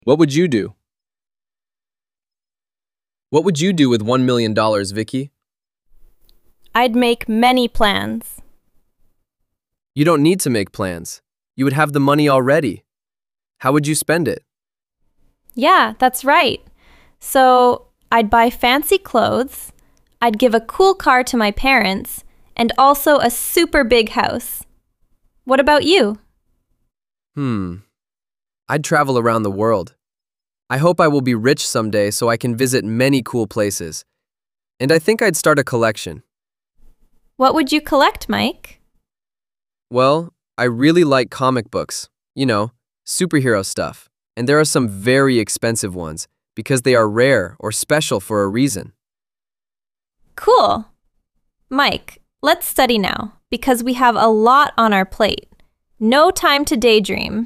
What would you do? What would you do with $1 million, Vicky? I'd make many plans. You don't need to make plans. You would have the money already. How would you spend it? Yeah, that's right. So, I'd buy fancy clothes, I'd give a cool car to my parents, and also a super big house. What about you? I'd travel around the world. I hope I will be rich someday so I can visit many cool places. And I think I'd start a collection. What would you collect, Mike? Well, I really like comic books, superhero stuff. And there are some very expensive ones because they are rare or special for a reason. Cool. Mike, let's study now because we have a lot on our plate. No time to daydream.